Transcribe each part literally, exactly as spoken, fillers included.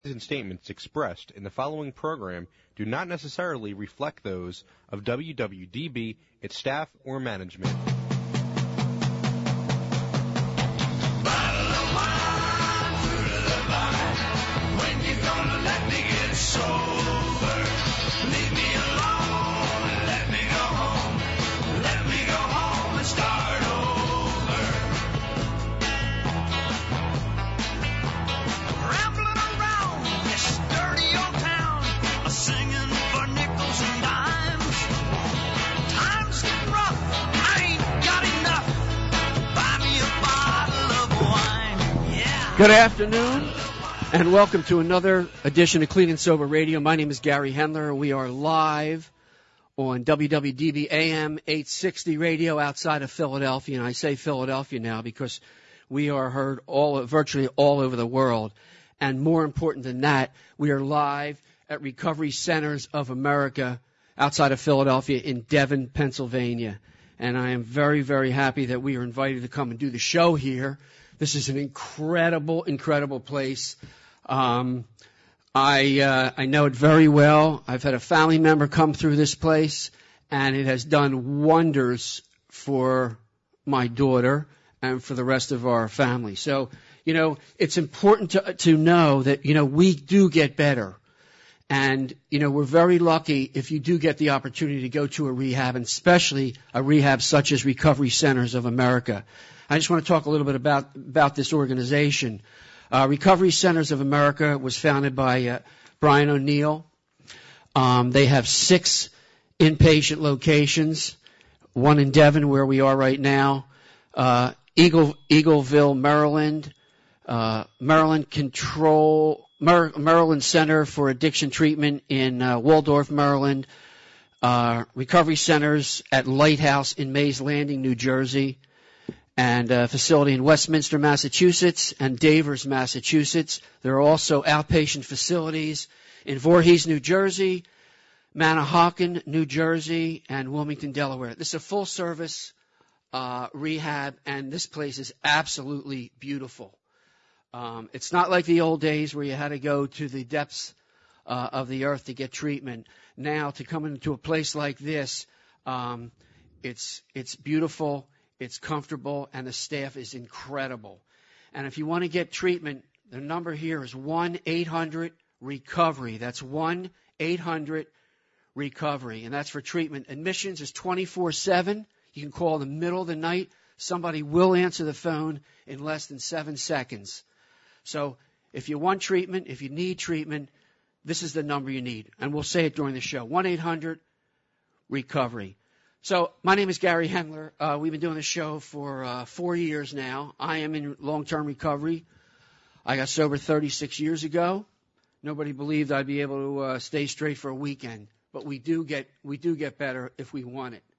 and statements expressed in the following program do not necessarily reflect those of W W D B, its staff, or management. Bottle of wine, fruit of the vine. When you gonna let me get sober? Leave me alone, let me go home. Let me go home and start over. Rambling around this dirty old town, a singing for nickels and dimes. Times get rough, I ain't got enough. Buy me a bottle of wine, yeah. Good afternoon, and welcome to another edition of Clean and Sober Radio. My name is Gary Hendler. We are live on W W D B A M eight sixty radio outside of Philadelphia, and I say Philadelphia now because we are heard all virtually all over the world. And more important than that, we are live at Recovery Centers of America outside of Philadelphia in Devon, Pennsylvania. And I am very, very happy that we are invited to come and do the show here. This is an incredible, incredible place. Um, I uh, I know it very well. I've had a family member come through this place, and it has done wonders for my daughter and for the rest of our family. So, you know, it's important to to know that, you know, we do get better. And, you know, we're very lucky if you do get the opportunity to go to a rehab, and especially a rehab such as Recovery Centers of America. I just want to talk a little bit about, about this organization. Uh, Recovery Centers of America was founded by uh, Brian O'Neill. Um, they have six inpatient locations, one in Devon where we are right now, uh, Eagle, Eagleville, Maryland, uh, Maryland Control, Mar- Maryland Center for Addiction Treatment in uh, Waldorf, Maryland, uh, Recovery Centers at Lighthouse in Mays Landing, New Jersey, and a facility in Westminster, Massachusetts, and Davers, Massachusetts. There are also outpatient facilities in Voorhees, New Jersey, Manahawkin, New Jersey, and Wilmington, Delaware. This is a full-service uh, rehab, and this place is absolutely beautiful. Um, it's not like the old days where you had to go to the depths uh, of the earth to get treatment. Now, to come into a place like this, um, it's it's beautiful. It's comfortable, and the staff is incredible. And if you want to get treatment, the number here is one eight hundred recovery. That's one eight hundred recovery, and that's for treatment. Admissions is twenty-four seven. You can call in the middle of the night. Somebody will answer the phone in less than seven seconds. So if you want treatment, if you need treatment, this is the number you need. And we'll say it during the show, one eight hundred recovery. So my name is Gary Hendler. Uh, we've been doing this show for uh, four years now. I am in long-term recovery. I got sober thirty-six years ago. Nobody believed I'd be able to uh, stay straight for a weekend, but we do get we do get better if we want it.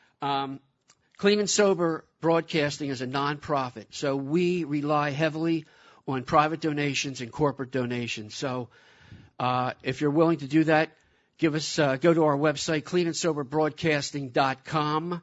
Um, Clean and Sober Broadcasting is a nonprofit, so we rely heavily on private donations and corporate donations. So uh, if you're willing to do that, Give us, uh, go to our website, clean and sober broadcasting dot com,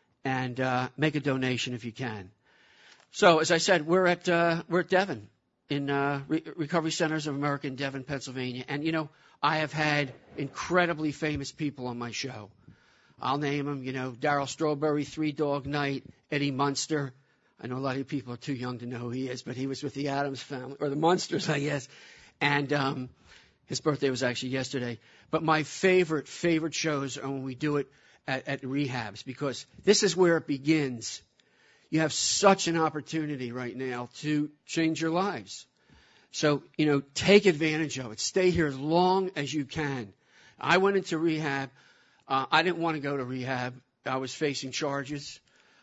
and uh, make a donation if you can. So, as I said, we're at uh, we're at Devon in uh, Re- Recovery Centers of America in Devon, Pennsylvania. And you know, I have had incredibly famous people on my show. I'll name them. You know, Darryl Strawberry, Three Dog Night, Eddie Munster. I know a lot of people are too young to know who he is, but he was with the Addams Family or the Munsters, I guess. And um, his birthday was actually yesterday. But my favorite, favorite shows are when we do it at, at rehabs, because this is where it begins. You have such an opportunity right now to change your lives. So, you know, take advantage of it. Stay here as long as you can. I went into rehab. Uh, I didn't want to go to rehab. I was facing charges.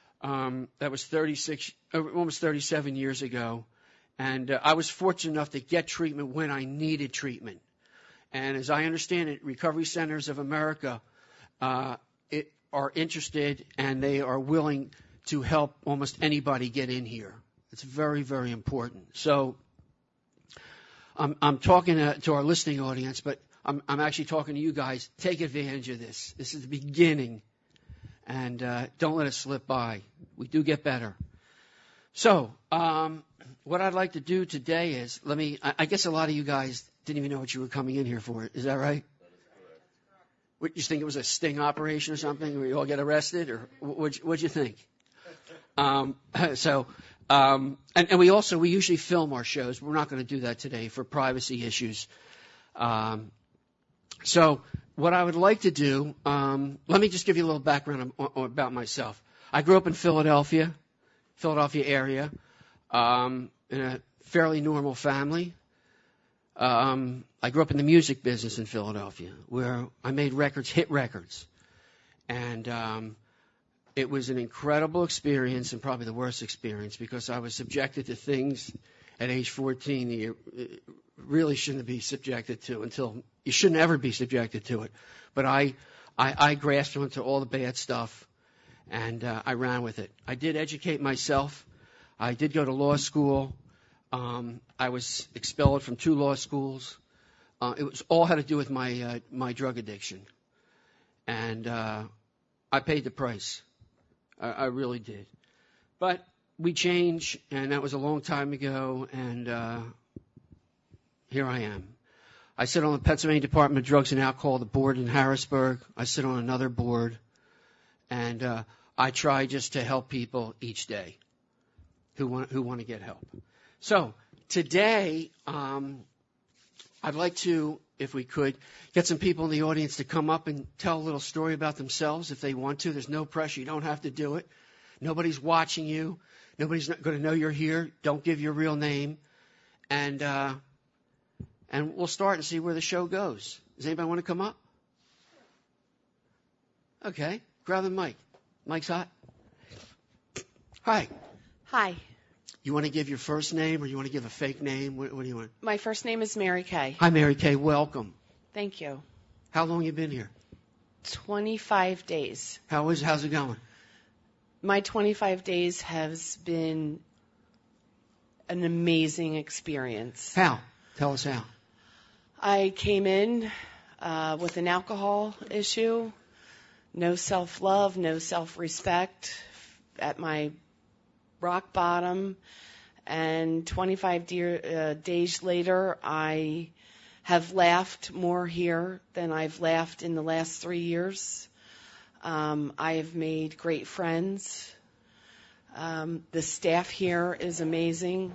Um, that was thirty-six, almost thirty-seven years ago. And uh, I was fortunate enough to get treatment when I needed treatment. And as I understand it, Recovery Centers of America uh, it, are interested, and they are willing to help almost anybody get in here. It's very, very important. So I'm, I'm talking to, to our listening audience, but I'm, I'm actually talking to you guys. Take advantage of this. This is the beginning, and uh, don't let it slip by. We do get better. So um, what I'd like to do today is, let me, I, I guess a lot of you guys didn't even know what you were coming in here for. Is that right? What, you think it was a sting operation or something where you all get arrested, or what'd, what'd you think? Um, so, um, and, and we also, we usually film our shows. We're not going to do that today for privacy issues. Um, so what I would like to do, um, let me just give you a little background about myself. I grew up in Philadelphia, Philadelphia area, um, in a fairly normal family. Um, I grew up in the music business in Philadelphia, where I made records, hit records. And um, it was an incredible experience, and probably the worst experience, because I was subjected to things at age fourteen that you really shouldn't be subjected to until you shouldn't ever be subjected to it. But I, I, I grasped onto all the bad stuff, and uh, I ran with it. I did educate myself. I did go to law school. Um, I was expelled from two law schools. Uh, it was all had to do with my uh, my drug addiction, and uh, I paid the price. I, I really did. But we changed, and that was a long time ago. And uh, here I am. I sit on the Pennsylvania Department of Drugs and Alcohol, the board in Harrisburg. I sit on another board, and uh, I try just to help people each day who want who want to get help. So today, um, I'd like to, if we could, get some people in the audience to come up and tell a little story about themselves if they want to. There's no pressure. You don't have to do it. Nobody's watching you. Nobody's not going to know you're here. Don't give your real name. And uh, and we'll start and see where the show goes. Does anybody want to come up? Okay. Grab the mic. Mic's hot. Hi. Hi. You want to give your first name, or you want to give a fake name? What, what do you want? My first name is Mary Kay. Hi, Mary Kay. Welcome. Thank you. How long you been here? twenty-five days. How is? How's it going? My twenty-five days has been an amazing experience. How? Tell us how. I came in uh, with an alcohol issue, no self-love, no self-respect, at my rock bottom, and twenty-five de- uh, days later, I have laughed more here than I've laughed in the last three years. Um, I have made great friends. Um, the staff here is amazing.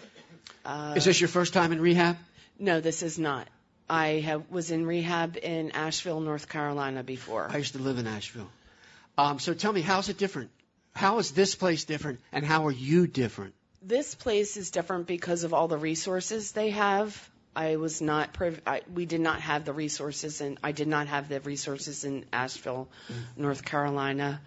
Uh, is this your first time in rehab? No, this is not. I have, was in rehab in Asheville, North Carolina before. I used to live in Asheville. Um, so tell me, how's it different? How is this place different, and how are you different? This place is different because of all the resources they have. I was not, priv- I, we did not have the resources, and I did not have the resources in Asheville, mm-hmm. North Carolina.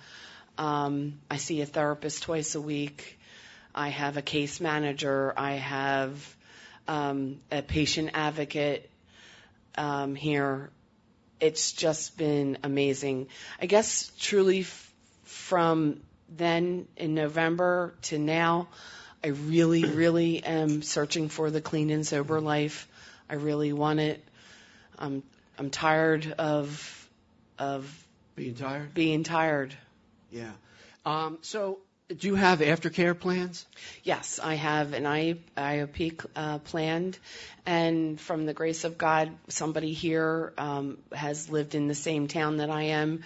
Um, I see a therapist twice a week. I have a case manager. I have um, a patient advocate um, here. It's just been amazing. I guess truly f- from then in November to now, I really, really am searching for the clean and sober life. I really want it. I'm I'm tired of of being tired. Being tired. Yeah. Um, so, do you have aftercare plans? Yes, I have an I O P uh, planned, and from the grace of God, somebody here um, has lived in the same town that I am.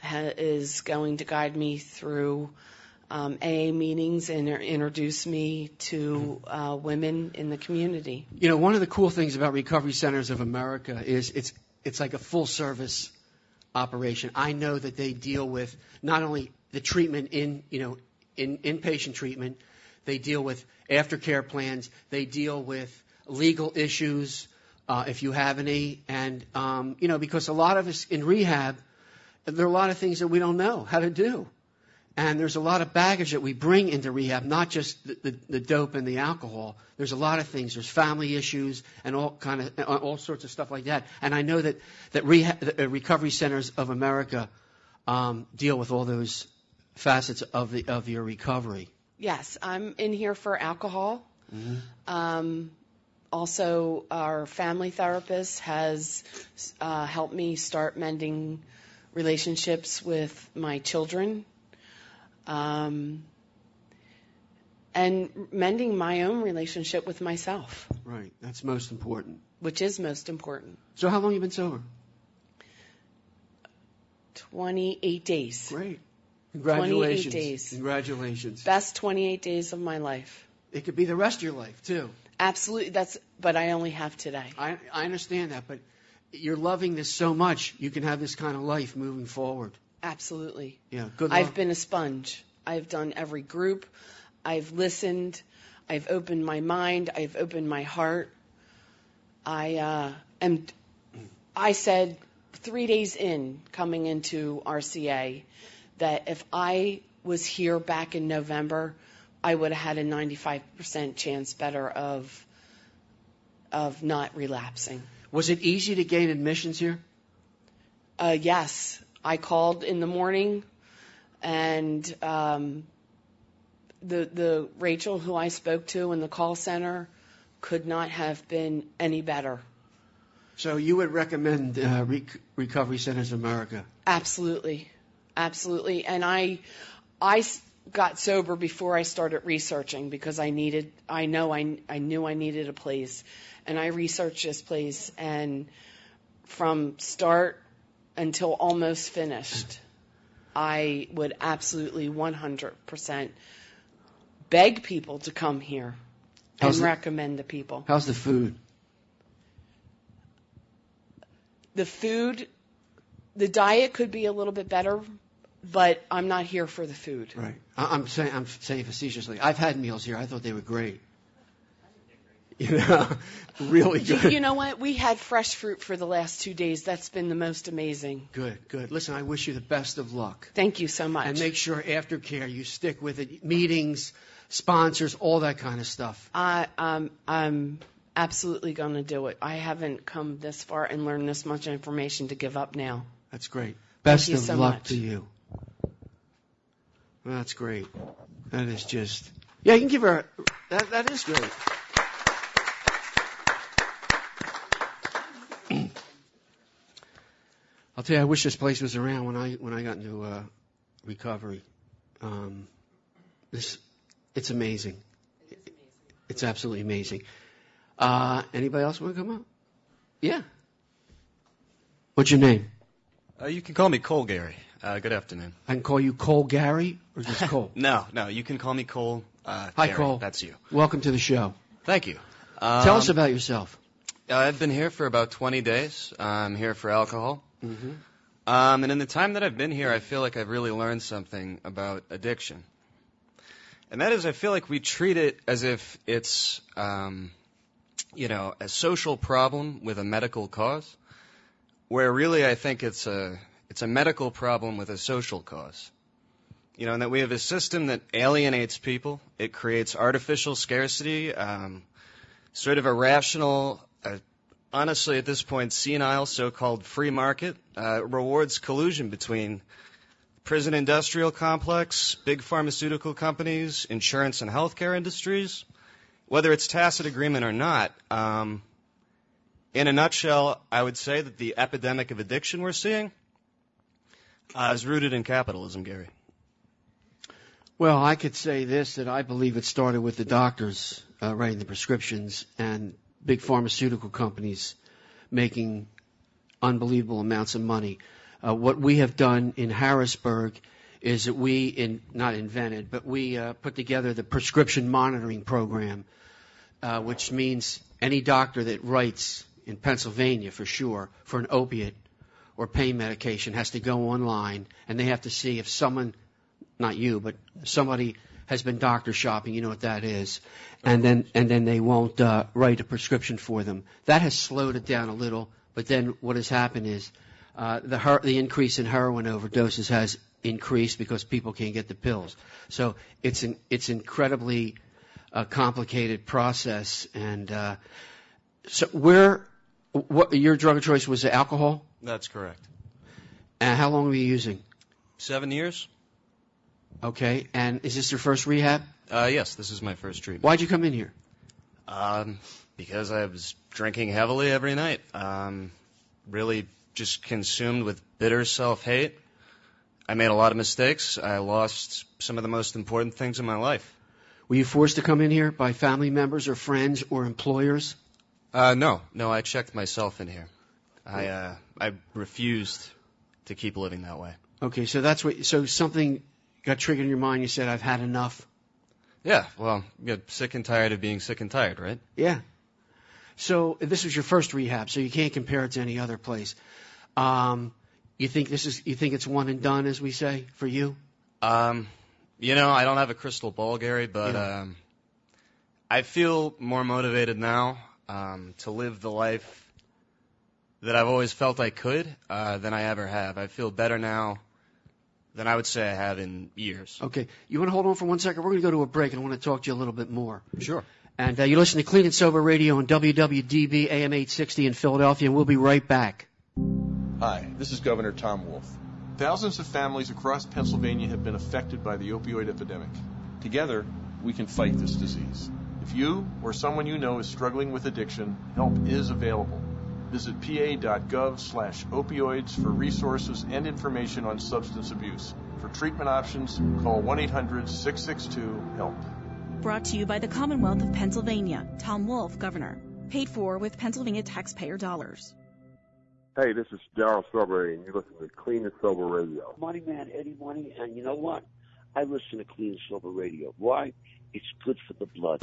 Is going to guide me through um, A A meetings and introduce me to uh, women in the community. You know, one of the cool things about Recovery Centers of America is it's it's like a full service operation. I know that they deal with not only the treatment in you know in inpatient treatment, they deal with aftercare plans, they deal with legal issues uh, if you have any, and um, you know because a lot of us in rehab. There are a lot of things that we don't know how to do. And there's a lot of baggage that we bring into rehab, not just the, the, the dope and the alcohol. There's a lot of things. There's family issues and all kind of all sorts of stuff like that. And I know that that rehab, the Recovery Centers of America um, deal with all those facets of the of your recovery. Yes, I'm in here for alcohol. Mm-hmm. Um, also, our family therapist has uh, helped me start mending relationships with my children, um, and mending my own relationship with myself. Right, that's most important. which is most important. So how long you been sober? twenty-eight days. Great. Congratulations. twenty-eight days. Congratulations. Best twenty-eight days of my life. It could be the rest of your life, too. Absolutely. That's, but I only have today. I, I understand that, but you're loving this so much, you can have this kind of life moving forward. Absolutely. Yeah, good luck. I've been a sponge. I've done every group. I've listened. I've opened my mind. I've opened my heart. I uh, am. I said three days in, coming into R C A, that if I was here back in November, I would have had a ninety-five percent chance better of of not relapsing. Was it easy to gain admissions here? Uh, yes. I called in the morning, and um, the the Rachel who I spoke to in the call center could not have been any better. So you would recommend uh, Rec- Recovery Centers of America? Absolutely, absolutely. And I I s- got sober before I started researching because I needed. I know I I knew I needed a place, and I researched this place, and from start until almost finished, I would absolutely one hundred percent beg people to come here and How's the- recommend the people. How's the food? The food, the diet could be a little bit better, but I'm not here for the food. Right. I- I'm saying I'm saying facetiously. I've had meals here. I thought they were great. You know, really You, good. you know what? We had fresh fruit for the last two days. That's been the most amazing. Good, good. Listen, I wish you the best of luck. Thank you so much. And make sure aftercare, you stick with it. Meetings, sponsors, all that kind of stuff. I, um, I'm absolutely going to do it. I haven't come this far and learned this much information to give up now. That's great. Best you of so luck much. to you. Well, that's great. That is just. Yeah, you can give her. That that is great. I'll tell you, I wish this place was around when I when I got into uh, recovery. Um, this, it's amazing. It's absolutely amazing. Uh, anybody else want to come up? Yeah. What's your name? Uh, you can call me Cole Gary. Uh, good afternoon. I can call you Cole Gary or just Cole? No, no, you can call me Cole. Uh, Hi, Gary. Cole. That's you. Welcome to the show. Thank you. Um, Tell us about yourself. I've been here for about twenty days. I'm here for alcohol. Mm-hmm. Um, and in the time that I've been here, I feel like I've really learned something about addiction. And that is, I feel like we treat it as if it's, um, you know, a social problem with a medical cause, where really I think it's a it's a medical problem with a social cause. You know, and that we have a system that alienates people. It creates artificial scarcity, um, sort of irrational, uh, honestly at this point, senile so-called free market, uh, rewards collusion between prison industrial complex, big pharmaceutical companies, insurance and healthcare industries, whether it's tacit agreement or not. Um, in a nutshell, I would say that the epidemic of addiction we're seeing uh, is rooted in capitalism, Gary. Well, I could say this, that I believe it started with the doctors uh, writing the prescriptions and big pharmaceutical companies making unbelievable amounts of money. Uh, what we have done in Harrisburg is that we, in, not invented, but we uh, put together the prescription monitoring program, uh, which means any doctor that writes, in Pennsylvania for sure, for an opiate or pain medication has to go online, and they have to see if someone, not you, but somebody has been doctor shopping, you know what that is, and then and then they won't uh, write a prescription for them. That has slowed it down a little, but then what has happened is uh, the her- the increase in heroin overdoses has increased because people can't get the pills. So it's an it's incredibly uh, complicated process, and uh, so where what your drug of choice was alcohol? That's correct. And how long were you using? Seven years? Okay, and is this your first rehab? Uh, yes, this is my first treatment. Why'd you come in here? Um, because I was drinking heavily every night. Um, really just consumed with bitter self-hate. I made a lot of mistakes. I lost some of the most important things in my life. Were you forced to come in here by family members or friends or employers? Uh, no, no, I checked myself in here. I uh, I refused to keep living that way. Okay, so that's what. So something got triggered in your mind. You said, "I've had enough." Yeah, well, you get sick and tired of being sick and tired, right? Yeah. So this was your first rehab, so you can't compare it to any other place. Um, you think this is? You think it's one and done, as we say, for you? Um, you know, I don't have a crystal ball, Gary, but Yeah. um, I feel more motivated now um, to live the life that I've always felt I could uh, than I ever have. I feel better now than I would say I have in years. Okay. You want to hold on for one second? We're going to go to a break, and I want to talk to you a little bit more. Sure. And uh, you listen to Clean and Sober Radio on W W D B A M eight sixty in Philadelphia, and we'll be right back. Hi, this is Governor Tom Wolf. Thousands of families across Pennsylvania have been affected by the opioid epidemic. Together, we can fight this disease. If you or someone you know is struggling with addiction, help is available. Visit pa.gov slash opioids for resources and information on substance abuse. For treatment options, call one eight hundred six six two HELP. Brought to you by the Commonwealth of Pennsylvania. Tom Wolf, Governor. Paid for with Pennsylvania taxpayer dollars. Hey, this is Darryl Strawberry, and you're listening to Clean and Sober Radio. Money Man, Eddie Money, and you know what? I listen to Clean and Sober Radio. Why? It's good for the blood.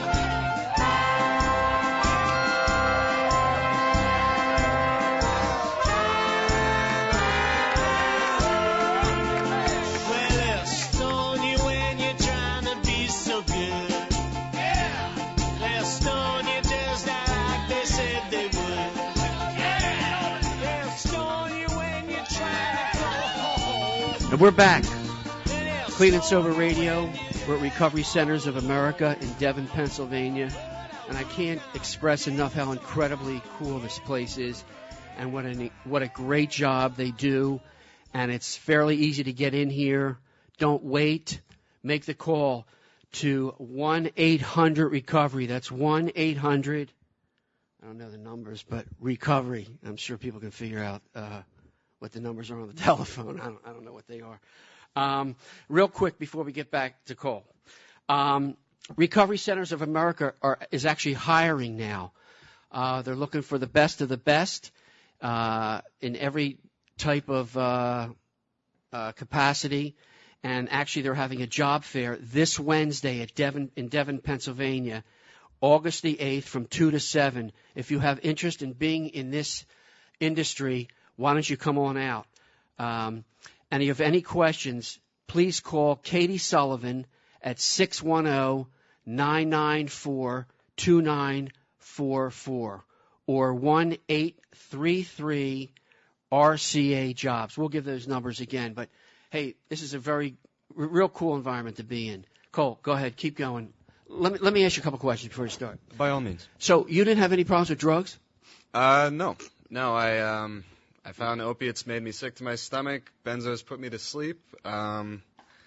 And we're back. Clean and Sober Radio. We're at Recovery Centers of America in Devon, Pennsylvania. And I can't express enough how incredibly cool this place is and what a, what a great job they do. And it's fairly easy to get in here. Don't wait. Make the call to one eight hundred recovery. That's one eight hundred, I don't know the numbers, but recovery. I'm sure people can figure out uh, what the numbers are on the telephone. I don't, I don't know what they are. Um, real quick before we get back to call. Um, Recovery Centers of America are, is actually hiring now. Uh, they're looking for the best of the best uh, in every type of uh, uh, capacity. And actually they're having a job fair this Wednesday at Devon, in Devon, Pennsylvania, August the eighth from two to seven. If you have interest in being in this industry, why don't you come on out? Um, and if you have any questions, please call Katie Sullivan at six one zero, nine nine four, two nine four four or one eight three three R C A Jobs. We'll give those numbers again. But, hey, this is a very r- real cool environment to be in. Cole, go ahead. Keep going. Let me, let me ask you a couple questions before you start. By all means. So you didn't have any problems with drugs? Uh, no. No, I um, I found opiates made me sick to my stomach. Benzos put me to sleep. Um,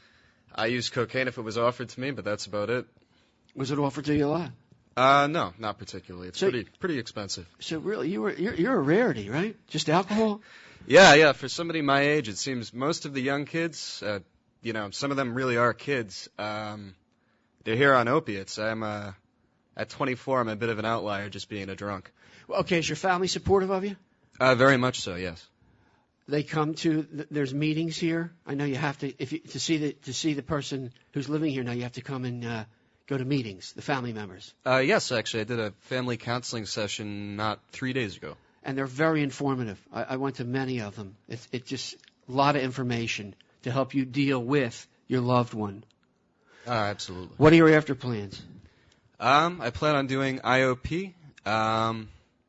I used cocaine if it was offered to me, but that's about it. Was it offered to you a lot? Uh, no, not particularly. It's So- pretty pretty expensive. So really, you were you're, you're a rarity, right? Just alcohol? Yeah, yeah. For somebody my age, it seems most of the young kids, uh, you know, some of them really are kids. Um, they're here on opiates. I'm uh, at twenty-four. I'm a bit of an outlier, just being a drunk. Well, okay, is your family supportive of you? Uh, very much so. Yes. They come to th- there's meetings here. I know you have to if you, to see the to see the person who's living here now. You have to come and uh, go to meetings. The family members, Uh, yes, actually, I did a family counseling session not three days ago. and they're very informative. I, I went to many of them. It's it just a lot of information to help you deal with your loved one. Uh, absolutely. What are your after plans? Um, I plan on doing I O P. Um,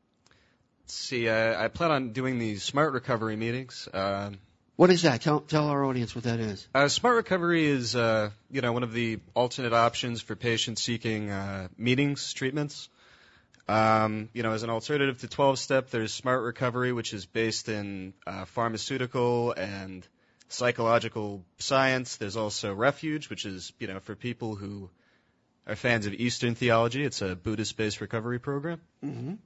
let's see, I, I plan on doing these smart recovery meetings. Um, What is that? Tell tell our audience what that is. uh, smart recovery is, uh, you know, one of the alternate options for patients seeking uh, meetings, treatments. Um, you know, as an alternative to twelve-step, there's smart recovery, which is based in uh, pharmaceutical and psychological science. There's also refuge, which is, you know, for people who are fans of Eastern theology. It's a Buddhist-based recovery program. Mm-hmm.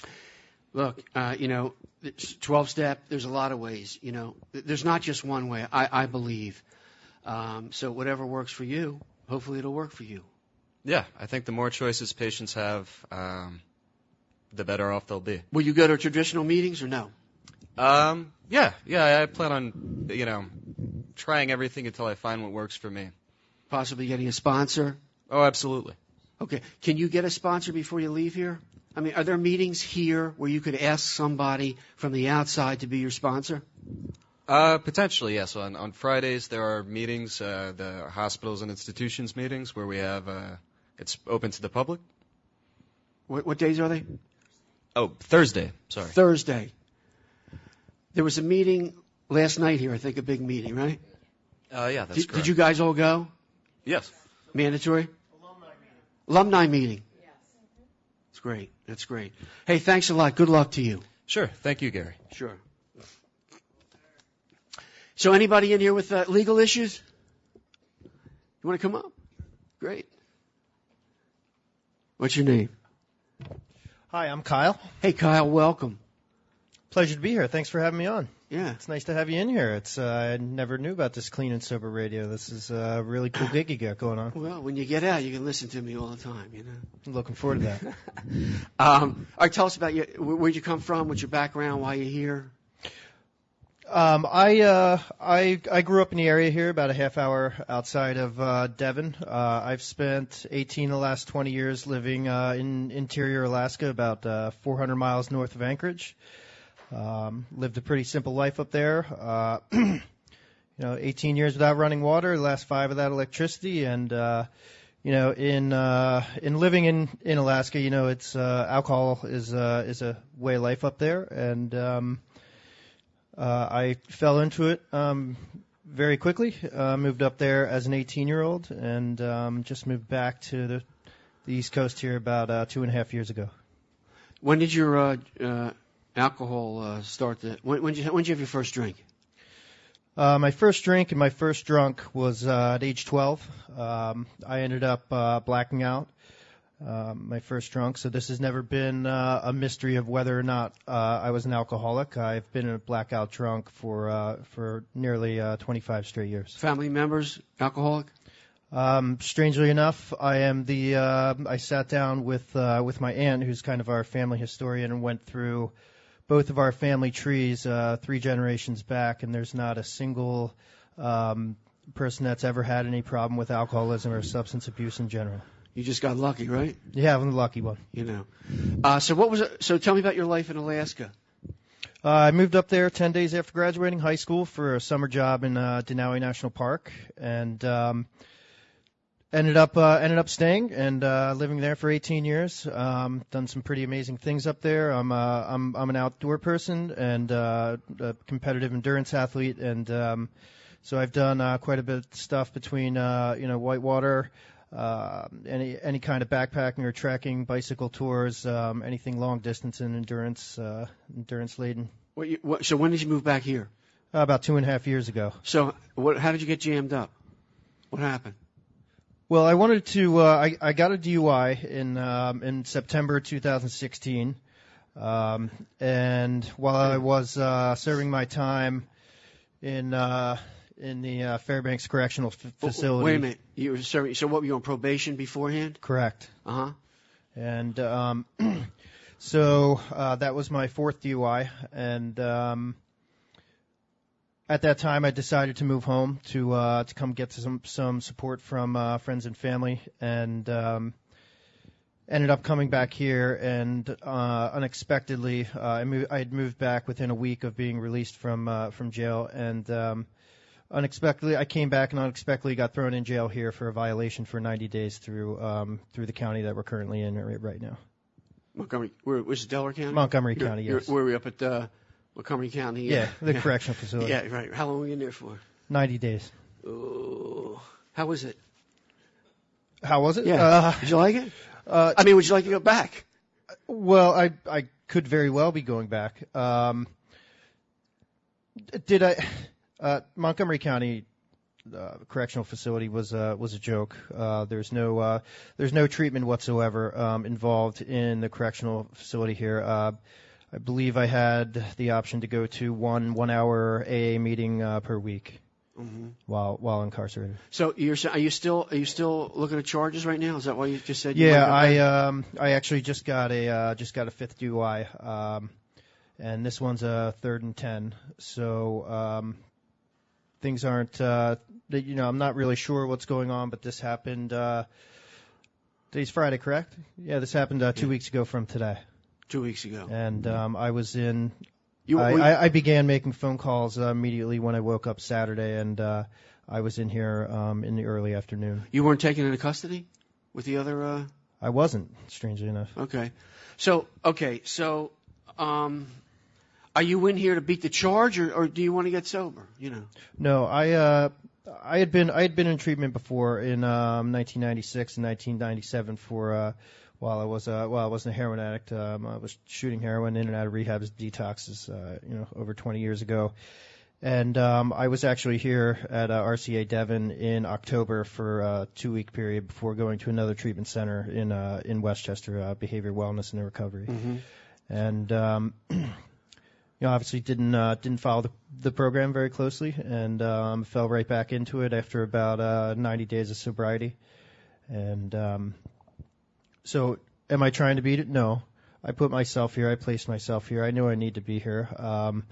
Look, uh, you know, twelve-step, there's a lot of ways, you know. There's not just one way, I, I believe. Um, so whatever works for you, hopefully it'll work for you. Yeah, I think the more choices patients have, um, the better off they'll be. Will you go to traditional meetings or no? Um, yeah, yeah, I plan on, you know, trying everything until I find what works for me. Possibly getting a sponsor? Oh, absolutely. Okay. Can you get a sponsor before you leave here? I mean, are there meetings here where you could ask somebody from the outside to be your sponsor? Uh, potentially, yes. On on Fridays there are meetings, uh, the hospitals and institutions meetings where we have, uh, it's open to the public. What, what days are they? Oh, Thursday. Sorry. Thursday. There was a meeting last night here, I think, a big meeting, right? Uh, yeah, that's did, correct. Did you guys all go? Yes. Mandatory? Alumni meeting. Alumni meeting. Yes. That's great. That's great. Hey, thanks a lot. Good luck to you. Sure. Thank you, Gary. Sure. So anybody in here with uh, legal issues? You want to come up? Great. What's your name? Hi, I'm Kyle. Hey, Kyle, welcome. Pleasure to be here. Thanks for having me on. Yeah. It's nice to have you in here. It's uh, I never knew about this Clean and Sober Radio. This is a really cool gig you got going on. Well, when you get out, you can listen to me all the time, you know. I'm looking forward to that. um, all right, tell us about you. Where'd you come from? What's your background? Why you're here? Um, I, uh, I I grew up in the area here, about a half hour outside of uh, Devon. Uh, I've spent eighteen of the last twenty years living uh, in interior Alaska, about uh, four hundred miles north of Anchorage. Um, lived a pretty simple life up there. Uh, you know, eighteen years without running water, the last five without electricity, and uh, you know, in uh, in living in, in Alaska, you know, it's uh, alcohol is uh, is a way of life up there, and um, uh, I fell into it um, very quickly. Uh, moved up there as an eighteen-year-old, and um, just moved back to the, the East Coast here about uh, two and a half years ago. When did your uh, uh, alcohol uh, start to? When when did you when did you have your first drink? Uh, my first drink and my first drunk was uh, at age twelve. Um, I ended up uh, blacking out. Um, my first drunk, so this has never been uh, a mystery of whether or not uh, I was an alcoholic. I've been a blackout drunk for uh, for nearly uh, twenty-five straight years. Family members alcoholic? Um, strangely enough, I am the. Uh, I sat down with uh, with my aunt, who's kind of our family historian, and went through both of our family trees uh, three generations back, and there's not a single um, person that's ever had any problem with alcoholism or substance abuse in general. You just got lucky, right? Yeah, I'm the lucky one. You know. Uh, so what was it? So tell me about your life in Alaska. Uh, I moved up there ten days after graduating high school for a summer job in uh, Denali National Park, and um, ended up uh, ended up staying and uh, living there for eighteen years. Um, done some pretty amazing things up there. I'm uh, I'm I'm an outdoor person and uh, a competitive endurance athlete, and um, so I've done uh, quite a bit of stuff between uh, you know whitewater. Uh, any any kind of backpacking or trekking, bicycle tours, um, anything long distance and endurance uh, endurance laden. What you, what, so when did you move back here? Uh, about two and a half years ago. So what? How did you get jammed up? What happened? Well, I wanted to. Uh, I I got a D U I in um, in September two thousand sixteen, um, and while I was uh, serving my time in. Uh, in the uh, Fairbanks Correctional f- Facility. Wait a minute. You were serving, so what, were you on probation beforehand? Correct. Uh-huh. And um, so uh, that was my fourth D U I. And um, at that time, I decided to move home to uh, to come get some, some support from uh, friends and family. And um, ended up coming back here. And uh, unexpectedly, uh, I, moved, I had moved back within a week of being released from uh, from jail. And um, Unexpectedly, I came back and unexpectedly got thrown in jail here for a violation for ninety days through um, through the county that we're currently in right now. Montgomery, where was it, Delaware County? Montgomery you're, County, you're, yes. Where were we up at uh, Montgomery County? Yeah, uh, the yeah. correctional facility. Yeah, right. How long were you in there for? ninety days. Oh, how was it? How was it? Yeah. Uh, Did you like it? Uh, I mean, would you like to go back? Well, I I could very well be going back. Um, did I? Uh, Montgomery County. Uh, correctional facility was uh, was a joke. Uh, there's no uh, there's no treatment whatsoever um, involved in the correctional facility here. Uh, I believe I had the option to go to one one hour A A meeting uh, per week. Mm-hmm. while while incarcerated. So you're are you still are you still looking at charges right now? Is that why you just said? You Yeah, might I go back? um I actually just got a uh, just got a fifth D U I, um, and this one's a third and ten. So um, things aren't uh, that you know I'm not really sure what's going on, but this happened. Uh, today's Friday, correct? Yeah, this happened uh, two Yeah. weeks ago from today, Two weeks ago. and um, I was in. You, I, were you- I, I began making phone calls uh, immediately when I woke up Saturday, and uh, I was in here um, in the early afternoon. you weren't taken into custody with the other. Uh, I wasn't, strangely enough. okay. So okay. So um, are you in here to beat the charge, or, or do you want to get sober? You know. No, I uh, I had been I had been in treatment before in um, nineteen ninety-six and nineteen ninety-seven for uh, while I was uh, while I wasn't a heroin addict. Um, I was shooting heroin in and out of rehabs, detoxes, uh, you know, over twenty years ago. And um, I was actually here at uh, R C A Devon in October for a two-week period before going to another treatment center in uh, in Westchester, uh, Behavior Wellness and Recovery. Mm-hmm. And um, you know, obviously didn't uh, didn't follow the, the program very closely, and um, fell right back into it after about uh, ninety days of sobriety. And um, so, am I trying to beat it? No. I put myself here. I placed myself here. I know I need to be here. Um,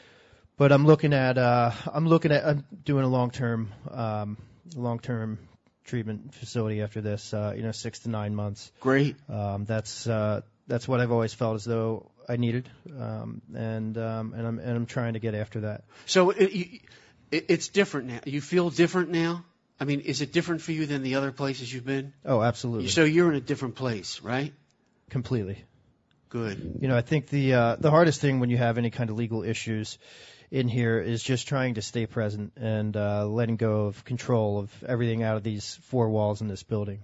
but I'm looking at uh, I'm looking at I'm doing a long term um, long term treatment facility after this. Uh, you know, six to nine months. Great. Um, that's uh, that's what I've always felt as though I needed, um, and um, and I'm and I'm trying to get after that. So it, you, it, it's different now. You feel different now. I mean, is it different for you than the other places you've been? Oh, absolutely. So you're in a different place, right? Completely. Good. You know, I think the uh, the hardest thing when you have any kind of legal issues in here is just trying to stay present and uh, letting go of control of everything out of these four walls in this building.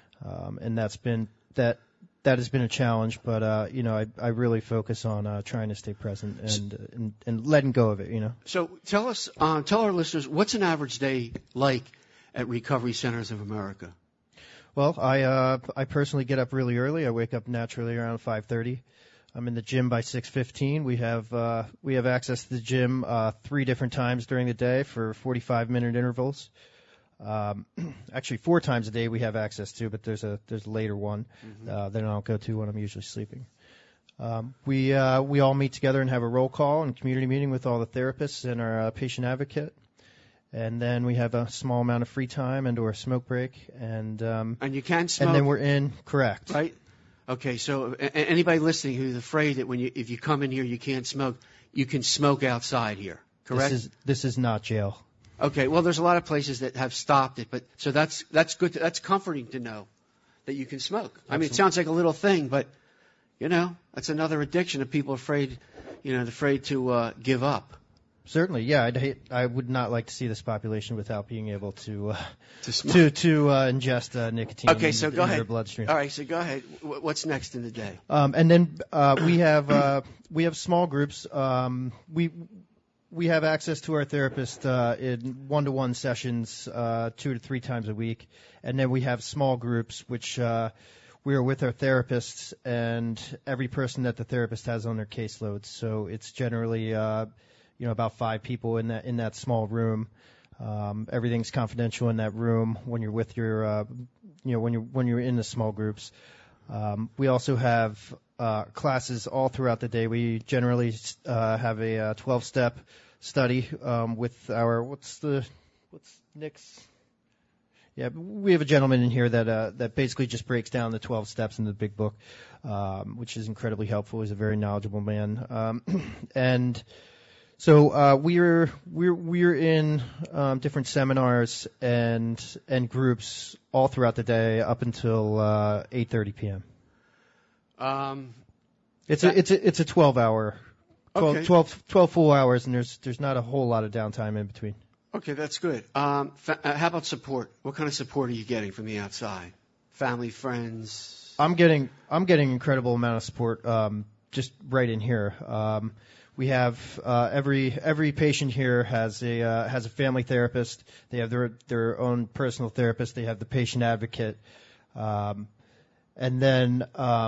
Um, and that's been that that has been a challenge, but uh, you know, I I really focus on uh, trying to stay present and, uh, and and letting go of it. You know. So tell us, uh, tell our listeners, what's an average day like at Recovery Centers of America? Well, I uh, I personally get up really early. I wake up naturally around five thirty. I'm in the gym by six fifteen. We have uh, we have access to the gym uh, three different times during the day for forty-five minute intervals. Um, actually, four times a day we have access to, but there's a there's a later one Mm-hmm. uh, that I don't go to when I'm usually sleeping. Um, we uh, we all meet together and have a roll call and community meeting with all the therapists and our uh, patient advocate. And then we have a small amount of free time and or a smoke break, and um, And you can smoke. and then we're in. Correct. Right? Okay, so a- a- anybody listening who's afraid that when you if you come in here you can't smoke, you can smoke outside here, correct? This is this is not jail. Okay, well there's a lot of places that have stopped it, but so that's that's good. To, that's comforting to know that you can smoke. I mean, it sounds like a little thing, but you know, that's another addiction that people are afraid, you know, afraid to uh, give up. Certainly, yeah. I'd hate, I would not like to see this population without being able to uh, To smoke. to to uh, ingest uh, nicotine Okay, in, so in go their ahead. bloodstream. All right, so go ahead. W- What's next in the day? Um, and then uh, we have uh, we have small groups. Um, we we have access to our therapist uh, in one-to-one sessions, uh, two to three times a week, and then we have small groups which uh, we are with our therapists and every person that the therapist has on their caseload. So it's generally uh, you know about five people in that in that small room. Um, everything's confidential in that room when you're with your uh, you know when you're when you're in the small groups. Um, we also have uh, classes all throughout the day. We generally uh, have a uh, twelve-step study um, with our what's the what's Nick's? Yeah, we have a gentleman in here that uh, that basically just breaks down the twelve steps in the big book, um, which is incredibly helpful. He's a very knowledgeable man, um, and so uh, we're we're we're in um, different seminars and and groups all throughout the day up until uh, eight thirty p.m. Um, It's a it's a it's a twelve hour, twelve, Okay. twelve, twelve full hours, and there's there's not a whole lot of downtime in between. okay, that's good. Um, fa- uh, how about support? What kind of support are you getting from the outside? Family, friends? I'm getting I'm getting incredible amount of support um, just right in here. Um, we have uh, every every patient here has a uh, has a family therapist. They have their their own personal therapist. They have the patient advocate, um, and then um,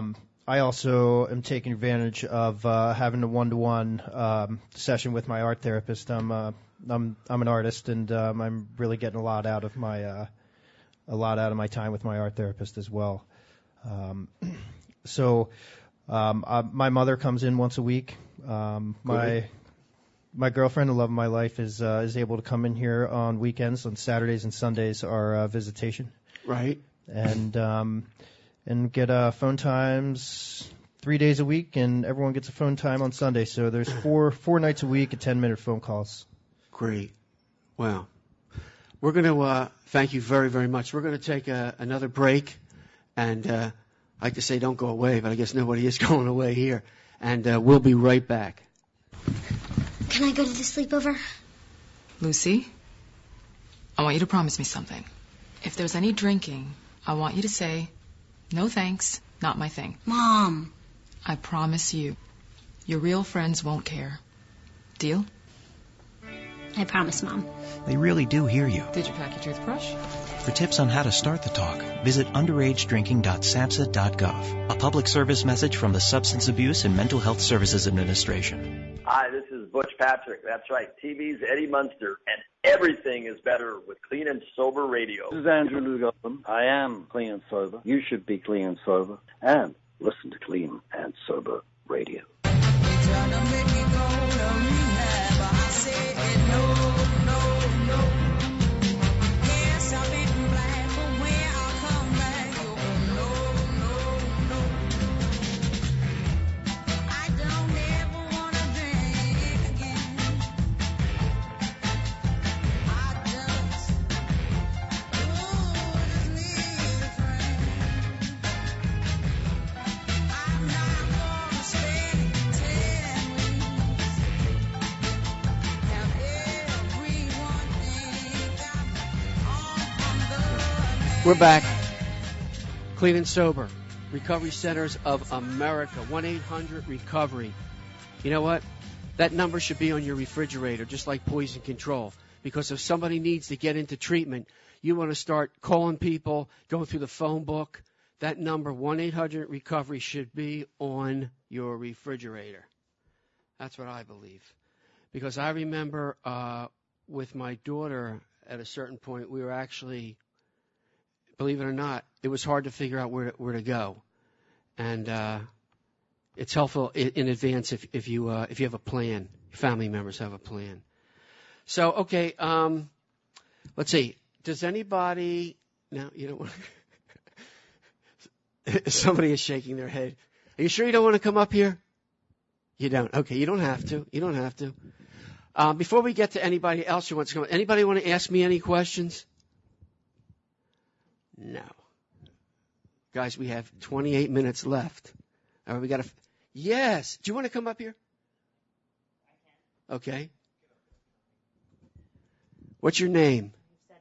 I also am taking advantage of uh, having a one-to-one um, session with my art therapist. I'm uh, I'm I'm an artist, and um, I'm really getting a lot out of my uh, a lot out of my time with my art therapist as well. Um, so um, uh, my mother comes in once a week. Um, my my girlfriend, the love of my life, is uh, is able to come in here on weekends. On Saturdays and Sundays are uh, visitation. Right. And um, and get uh, phone times three days a week, and everyone gets a phone time on Sunday. So there's four four nights a week at ten minute phone calls. Great. Wow. We're going to uh, thank you very, very much. We're going to take a, another break, and uh, I like to say don't go away, but I guess nobody is going away here. And uh, we'll be right back. Can I go to the sleepover? Lucy, I want you to promise me something. If there's any drinking, I want you to say, no thanks, not my thing. Mom. I promise you, your real friends won't care. Deal? I promise, Mom. They really do hear you. Did you pack your toothbrush? For tips on how to start the talk, visit underage drinking dot samhsa dot gov. A public service message from the Substance Abuse and Mental Health Services Administration. Hi, this is Butch Patrick. That's right, T V's Eddie Munster, and everything is better with Clean and Sober Radio. This is Andrew Lugotham. I am clean and sober. You should be clean and sober. And listen to Clean and Sober Radio. We're back. Clean and Sober. Recovery Centers of America. one eight hundred recovery. You know what? That number should be on your refrigerator, just like poison control. Because if somebody needs to get into treatment, you want to start calling people, going through the phone book. That number, one eight hundred recovery, should be on your refrigerator. That's what I believe. Because I remember uh, with my daughter, at a certain point, we were actually... Believe it or not, it was hard to figure out where to, where to go, and uh, it's helpful in, in advance if, if you uh, if you have a plan. Family members have a plan. So, okay, um, let's see. Does anybody? No, you don't want. to... Somebody is shaking their head. Are you sure you don't want to come up here? You don't. Okay, you don't have to. You don't have to. Um, before we get to anybody else who wants to come, anybody want to ask me any questions? No. Guys, we have twenty-eight minutes left. All right, we got to. Yes. Do you want to come up here? Okay. What's your name?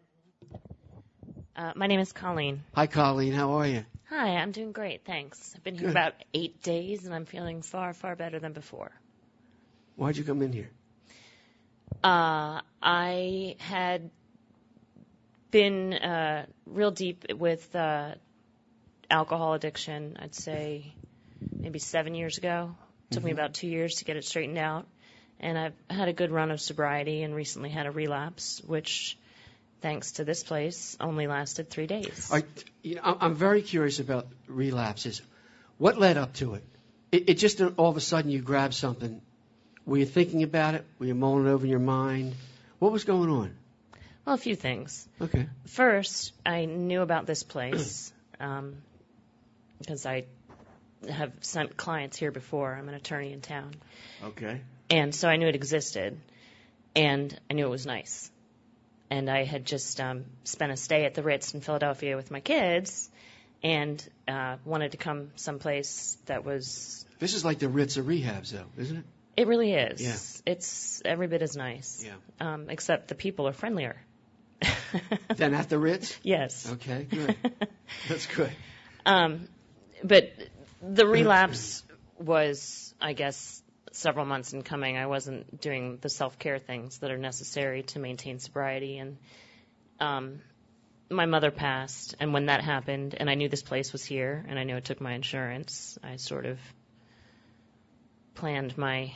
Uh, my name is Colleen. Hi, Colleen. How are you? Hi, I'm doing great, thanks. I've been here Good. about eight days, and I'm feeling far, far better than before. Why'd you come in here? Uh, I had been uh, real deep with uh, alcohol addiction, I'd say maybe seven years ago. It took mm-hmm. me about two years to get it straightened out. And I've had a good run of sobriety and recently had a relapse, which, thanks to this place, only lasted three days. I, you know, I'm very curious about relapses. What led up to it? It, it just all of a sudden you grabbed something. Were you thinking about it? Were you mulling it over in your mind? What was going on? Well, a few things. Okay. First, I knew about this place um, because I have sent clients here before. I'm an attorney in town. Okay. And so I knew it existed, and I knew it was nice. And I had just um, spent a stay at the Ritz in Philadelphia with my kids and uh, wanted to come someplace that was... This is like the Ritz of rehabs, though, isn't it? It really is. Yeah. It's every bit as nice. Yeah. Um, except the people are friendlier. Than at the Ritz? Yes. Okay, good. That's good. Um, but the relapse was, I guess, several months in coming. I wasn't doing the self-care things that are necessary to maintain sobriety. And um, my mother passed, and when that happened, and I knew this place was here, and I knew it took my insurance, I sort of planned my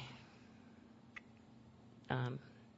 um,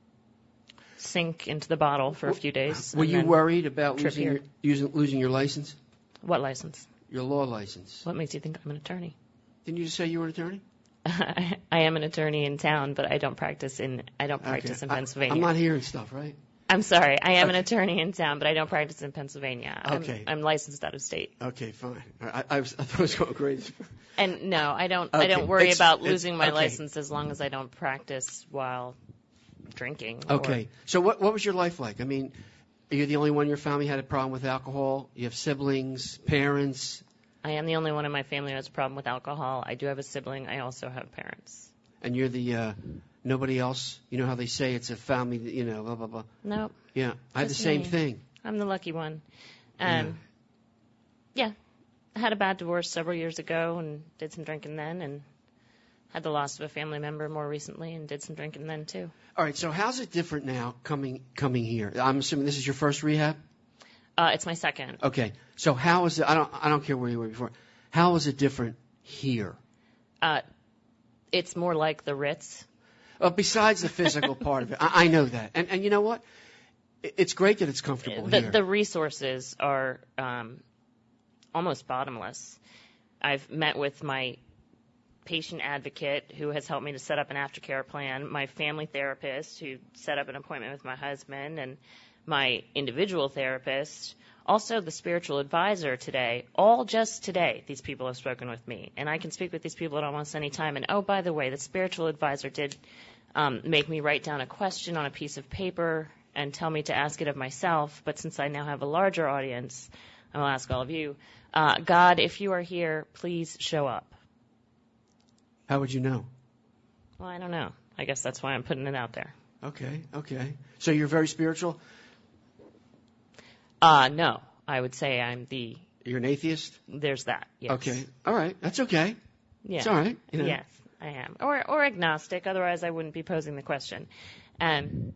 sink into the bottle for a few days. Were and you then worried about trip losing here. your, using, losing your license? What license? Your law license. What makes you think I'm an attorney? Didn't you just say you were an attorney? I am an attorney in town, but I don't practice in I don't practice Okay. in I- Pennsylvania. I'm not hearing stuff, right? I'm sorry. I am an Okay. attorney in town, but I don't practice in Pennsylvania. I'm, Okay. I'm licensed out of state. Okay, fine. I, I, was, I thought it was going crazy. And no, I don't. Okay. I don't worry It's- about it's- losing my okay. license as long as I don't practice while drinking. or- Okay. So what what was your life like? I mean, are you the only one in your family had a problem with alcohol? You have siblings, parents? I am the only one in my family who has a problem with alcohol. I do have a sibling. I also have parents. And you're the uh, nobody else? You know how they say it's a family, that, you know, blah, blah, blah. Nope. Yeah, I had the Just same me. thing. I'm the lucky one. Um, yeah. I had a bad divorce several years ago and did some drinking then, and had the loss of a family member more recently and did some drinking then too. All right, so how's it different now coming coming here? I'm assuming this is your first rehab? Uh, it's my second. Okay. So how is it? I don't I don't care where you were before. How is it different here? Uh, it's more like the Ritz. Uh, besides the physical part of it, I, I know that, and and you know what? It- It's great that it's comfortable The, here. the resources are um, almost bottomless. I've met with my patient advocate who has helped me to set up an aftercare plan, my family therapist who set up an appointment with my husband, and my individual therapist, also the spiritual advisor today. All just today, these people have spoken with me. And I can speak with these people at almost any time. And oh, by the way, the spiritual advisor did um, make me write down a question on a piece of paper and tell me to ask it of myself. But since I now have a larger audience, I will ask all of you, uh, God, if you are here, please show up. How would you know? Well, I don't know. I guess that's why I'm putting it out there. Okay, okay. So you're very spiritual? Uh, no, I would say I'm the... You're an atheist? There's that, yes. Okay. All right. That's okay. Yeah. It's all right. You know. Yes, I am. Or or agnostic, otherwise I wouldn't be posing the question. Um,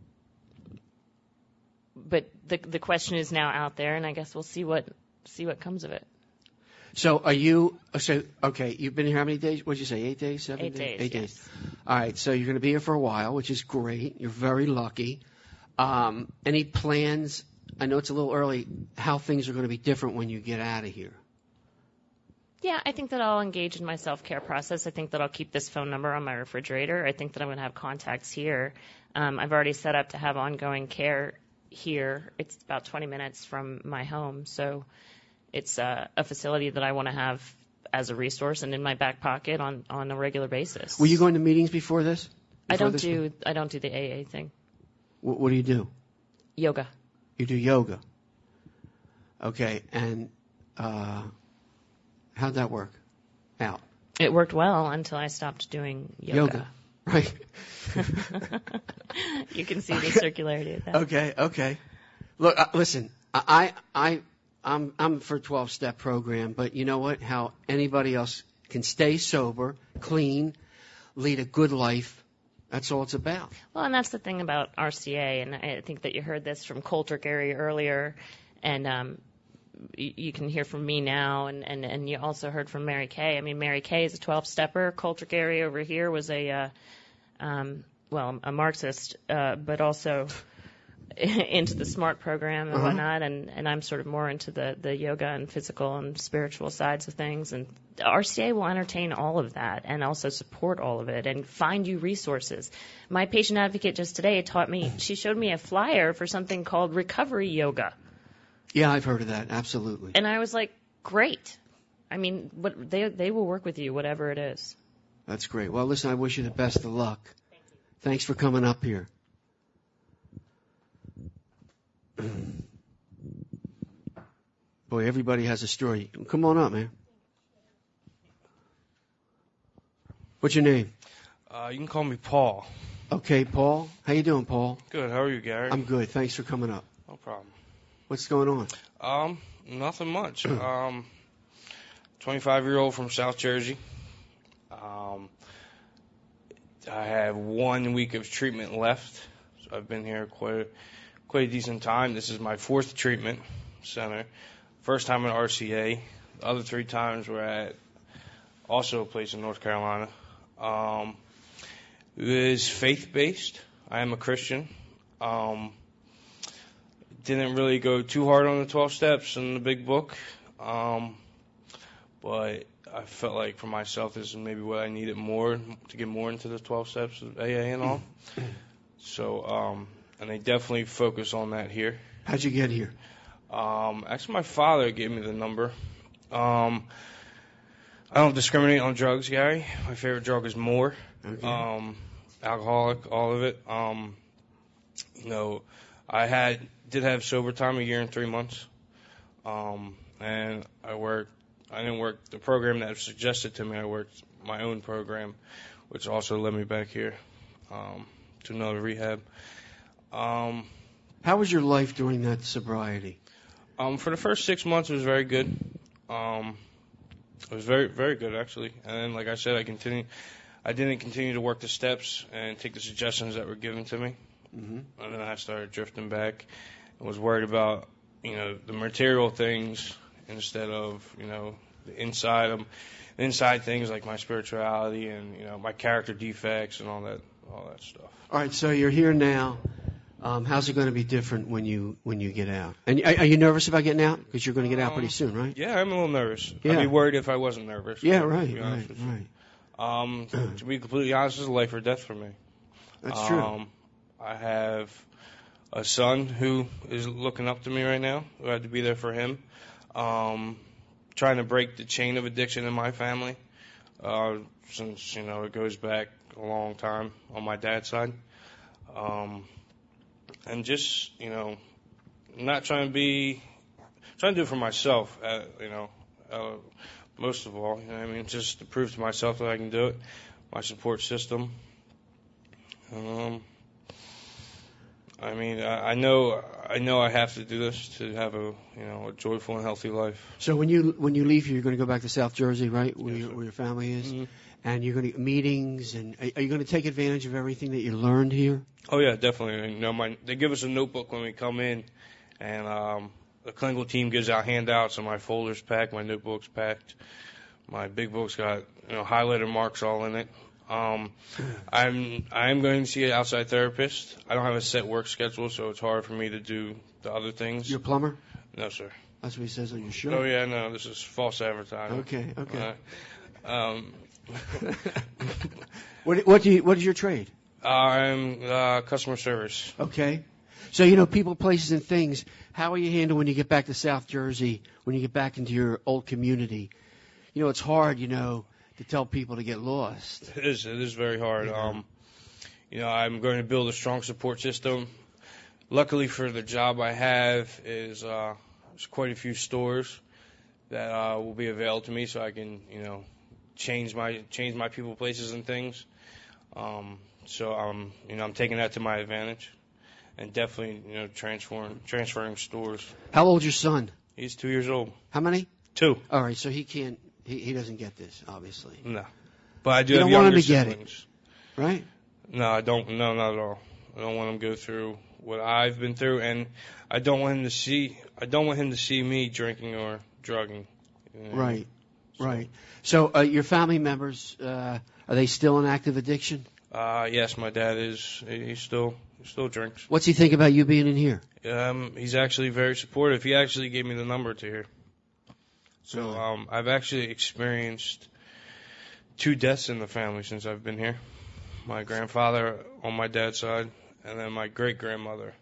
but the the question is now out there, and I guess we'll see what see what comes of it. So are you, so, okay, you've been here how many days? What did you say, eight days, seven Eight days? days, Eight yes. days. All right, so you're going to be here for a while, which is great. You're very lucky. Um, any plans, I know it's a little early, how things are going to be different when you get out of here? Yeah, I think that I'll engage in my self-care process. I think that I'll keep this phone number on my refrigerator. I think that I'm going to have contacts here. Um, I've already set up to have ongoing care here. It's about twenty minutes from my home, so it's uh, a facility that I want to have as a resource and in my back pocket on, on a regular basis. Were you going to meetings before this? I Before don't this do I don't do the A A thing. What, what do you do? Yoga. You do yoga. Okay, and uh, how'd that work out? It worked well until I stopped doing yoga. Right. You can see the circularity of that. Okay, okay. Look, uh, listen, I, I, I'm, I'm for a twelve-step program, but you know what? How anybody else can stay sober, clean, lead a good life. That's all it's about. Well, and that's the thing about R C A, and I think that you heard this from Coulter Gary earlier, and um, you, you can hear from me now, and, and, and you also heard from Mary Kay. I mean, Mary Kay is a twelve-stepper. Coulter Gary over here was a, uh, um, well, a Marxist, uh, but also into the SMART program and Uh-huh. whatnot, and, and I'm sort of more into the, the yoga and physical and spiritual sides of things. And R C A will entertain all of that and also support all of it and find you resources. My patient advocate just today taught me, she showed me a flyer for something called recovery yoga. Yeah, I've heard of that. Absolutely. And I was like, great. I mean, what they they will work with you, whatever it is. That's great. Well, listen, I wish you the best of luck. Thank you. Thanks for coming up here. Boy, everybody has a story. Come on up, man. What's your name? Uh, you can call me Paul. Okay, Paul. How you doing, Paul? Good. How are you, Gary? I'm good. Thanks for coming up. No problem. What's going on? Um, nothing much. um, twenty-five-year-old from South Jersey. Um, I have one week of treatment left. So I've been here quite a, quite a decent time. This is my fourth treatment. center. First time at R C A. The other three times were at also a place in North Carolina. Um, it was faith-based. I am a Christian. Um, didn't really go too hard on the twelve steps in the big book. Um, but I felt like for myself this is maybe what I needed more to get more into the twelve steps of A A and all. So, um, and they definitely focus on that here. How'd you get here? Um, actually, my father gave me the number. Um, I don't discriminate on drugs, Gary. My favorite drug is more. Okay. Um, alcoholic, all of it. Um, you know, I had did have sober time a year and three months. Um, and I worked. I didn't work the program that was suggested to me. I worked my own program, which also led me back here um, to another rehab. Um, How was your life during that sobriety? Um, for the first six months, it was very good. Um, it was very, very good actually. And then, like I said, I continued. I didn't continue to work the steps and take the suggestions that were given to me. Mm-hmm. And then I started drifting back. I was worried about, you know, the material things instead of, you know, the inside of, inside things like my spirituality and, you know, my character defects and all that, all that stuff. All right, so you're here now. Um, how's it going to be different when you when you get out? And are, are you nervous about getting out? Because you're going to get out pretty soon, right? Yeah, I'm a little nervous. Yeah. I'd be worried if I wasn't nervous. Yeah, to right, be honest right, with you. right. Um, to be completely honest, this is life or death for me. That's true. Um, I have a son who is looking up to me right now. I had to be there for him. Um, trying to break the chain of addiction in my family, uh, since, you know, it goes back a long time on my dad's side. Um, and just, you know, not trying to be, trying to do it for myself, uh, you know, uh, most of all, you know what I mean, just to prove to myself that I can do it, my support system. Um, I mean, I, I know, I know I have to do this to have a, you know, a joyful and healthy life. So when you when you leave here, you're going to go back to South Jersey, right, where, Yes, your, sir. where your family is, Mhm. and you're going to meetings, and are, are you going to take advantage of everything that you learned here? Oh yeah, definitely. You know, my they give us a notebook when we come in, and um, the clinical team gives out handouts, and my folder's packed, my notebook's packed, my big book's got, you know, highlighter marks all in it. Um, I'm I'm going to see an outside therapist. I don't have a set work schedule, so it's hard for me to do the other things. You're a plumber? No, sir. That's what he says on your shirt. Oh yeah, no, this is false advertising. Okay, okay. Uh, um, What what do you what is your trade? I'm uh, customer service. Okay. So, you know, people, places, and things, how will you handle when you get back to South Jersey, when you get back into your old community? You know, it's hard, you know, to tell people to get lost. It is. It is very hard. Yeah. Um, you know, I'm going to build a strong support system. Luckily for the job I have is uh, there's quite a few stores that uh, will be available to me, so I can, you know, change my change my people, places, and things. Um, so um, you know, I'm taking that to my advantage, and definitely, you know, transferring transferring stores. How old's your son? He's two years old. How many? Two. All right, so he can't, he, he doesn't get this, obviously. No, but I do You have don't want him younger to get it. siblings. Right? No, I don't. No, not at all. I don't want him to go through what I've been through, and I don't want him to see. I don't want him to see me drinking or drugging. You know? Right, right. So, uh, your family members, uh, are they still in active addiction? Uh, yes, my dad is. He still he still drinks. What's he think about you being in here? Um, he's actually very supportive. He actually gave me the number to here. So Really? um, I've actually experienced two deaths in the family since I've been here. My grandfather on my dad's side, and then my great grandmother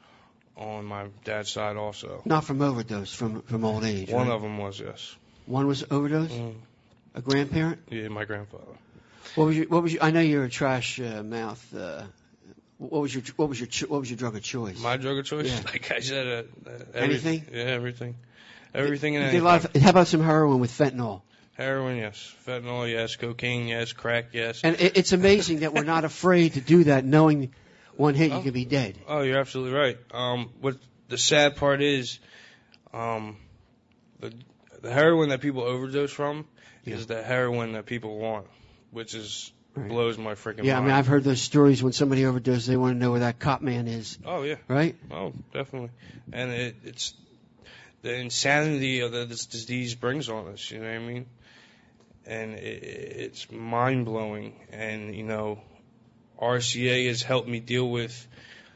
on my dad's side also. Not from overdose, from from old age. One right? of them was, yes. One was overdose. Mm. A grandparent. Yeah, my grandfather. What was your? What was your? I know you're a trash uh, mouth. Uh, what was your? What was your? cho- What was your drug of choice? My drug of choice? Yeah. Like I said, uh, uh, every- Anything? Yeah, everything. Everything and You anything. did a lot of, how about some heroin with fentanyl? Heroin, yes. Fentanyl, yes. Cocaine, yes. Crack, yes. And it, it's amazing that we're not afraid to do that, knowing one hit you Oh. could be dead. Oh, you're absolutely right. Um, what the sad part is, um, the the heroin that people overdose from is the heroin that people want, which is Right. blows my freaking Yeah, I mind. mean, I've heard those stories when somebody overdoses, they want to know where that cop man is. Oh yeah. Right? Oh, definitely. And it, it's the insanity of that this disease brings on us. You know what I mean? And it, it's mind blowing. And you know, R C A has helped me deal with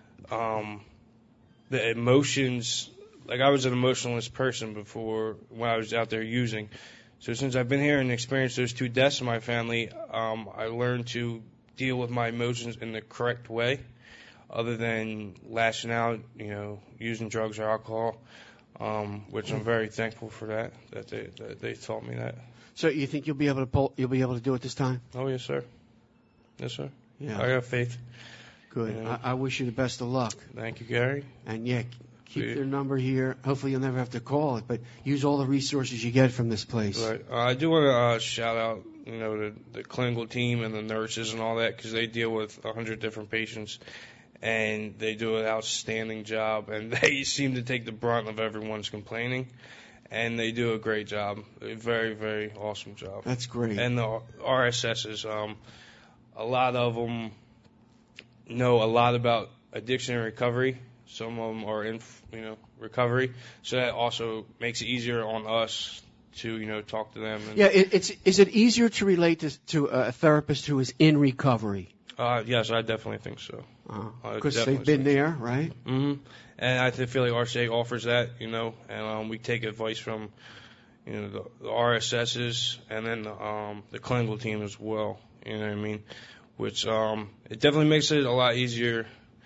um, the emotions. Like, I was an emotionless person before when I was out there using. So since I've been here and experienced those two deaths in my family, um, I learned to deal with my emotions in the correct way, other than lashing out, you know, using drugs or alcohol, um, which I'm very thankful for that, that they that they taught me that. So you think you'll be able to pull, you'll be able to do it this time? Oh, yes, sir. Yes, sir. Yeah. I got faith. Good. You know? I, I wish you the best of luck. Thank you, Gary. And yeah, keep Yeah. their number here. Hopefully you'll never have to call it, but use all the resources you get from this place. Right. Uh, I do want to uh, shout out, you know, the, the clinical team and the nurses and all that, because they deal with a hundred different patients, and they do an outstanding job, and they seem to take the brunt of everyone's complaining, and they do a great job, a very, very awesome job. That's great. And the R S Ss, um, a lot of them know a lot about addiction and recovery. Some of them are in, you know, recovery, so that also makes it easier on us to, you know, talk to them. And, Yeah, it, it's is it easier to relate to, to a therapist who is in recovery? Uh, yes, I definitely think so. Because uh, they've been there, right? Mm-hmm. And I feel like R C A offers that, you know, and um, we take advice from, you know, the, the R S Ss and then the, um, the clinical team as well. You know what I mean? Which um, it definitely makes it a lot easier.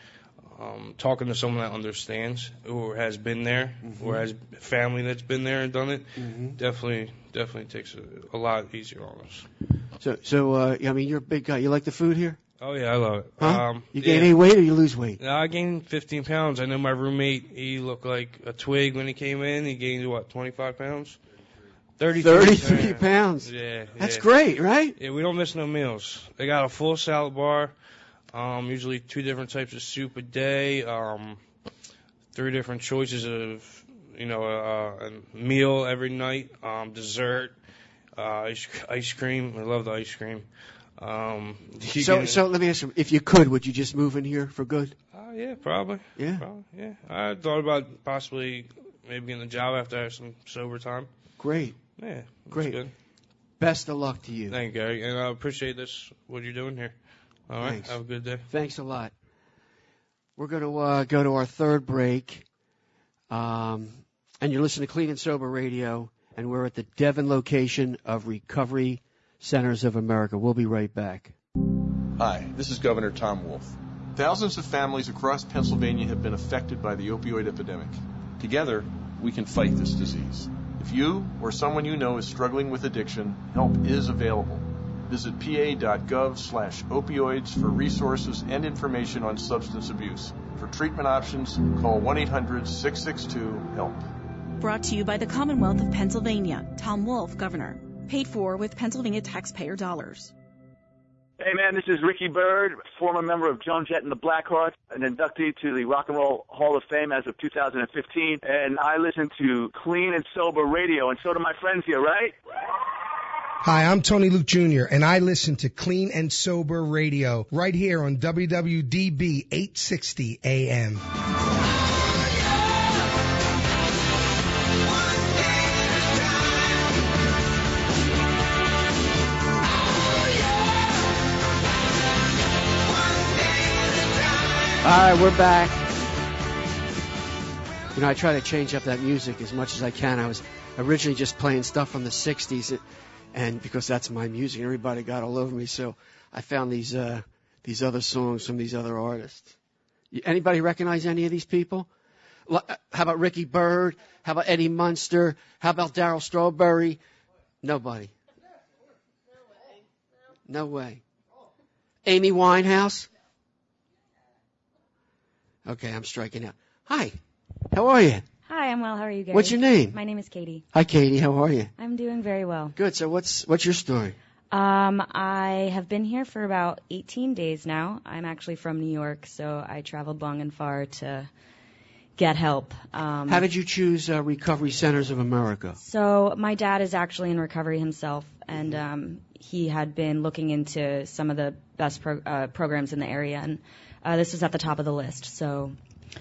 Um, talking to someone that understands, or has been there, mm-hmm. or has family that's been there and done it, mm-hmm. definitely, definitely takes a, a lot easier on us. So, so uh, I mean, you're a big guy. You like the food here? Oh yeah, I love it. Huh? Um, you gain yeah. any weight or you lose weight? No, I gained fifteen pounds. I know my roommate, he looked like a twig when he came in. He gained what, twenty-five pounds? thirty-three, thirty-three pounds. Yeah, that's yeah. great, right? Yeah, we don't miss no meals. They got a full salad bar. Um, usually two different types of soup a day, um, three different choices of, you know, uh, a meal every night, um, dessert, uh, ice, ice cream. I love the ice cream. Um, so, can, so let me ask you, if you could, would you just move in here for good? Uh, yeah, probably. Yeah? Probably, yeah. I thought about possibly maybe getting a job after I have some sober time. Great. Yeah, great. Good. Best of luck to you. Thank you, Gary. And I appreciate this, what you're doing here. All right. Thanks. Have a good day. Thanks a lot. We're going to uh, go to our third break. Um, and you're listening to Clean and Sober Radio, and we're at the Devon location of Recovery Centers of America. We'll be right back. Hi, this is Governor Tom Wolf. Thousands of families across Pennsylvania have been affected by the opioid epidemic. Together, we can fight this disease. If you or someone you know is struggling with addiction, help is available. Visit pa.gov slash opioids for resources and information on substance abuse. For treatment options, call one eight hundred six six two HELP. Brought to you by the Commonwealth of Pennsylvania. Tom Wolf, Governor. Paid for with Pennsylvania taxpayer dollars. Hey, man, this is Ricky Byrd, former member of Joan Jett and the Blackhearts, an inductee to the Rock and Roll Hall of Fame as of two thousand fifteen, and I listen to Clean and Sober Radio, and so do my friends here, right? Hi, I'm Tony Luke Junior, and I listen to Clean and Sober Radio right here on W W D B eight sixty A M. All right, we're back. You know, I try to change up that music as much as I can. I was originally just playing stuff from the sixties, and because that's my music, everybody got all over me. So I found these uh, these other songs from these other artists. Anybody recognize any of these people? How about Ricky Byrd? How about Eddie Munster? How about Darryl Strawberry? Nobody. No way. Amy Winehouse? Okay, I'm striking out. Hi, how are you? Hi, I'm well. How are you, Gary? What's your name? My name is Katie. Hi, Katie. How are you? I'm doing very well. Good. So what's what's your story? Um, I have been here for about eighteen days now. I'm actually from New York, so I traveled long and far to get help. Um, How did you choose uh, Recovery Centers of America? So my dad is actually in recovery himself, and um, he had been looking into some of the best pro- uh, programs in the area, and uh, this was at the top of the list. So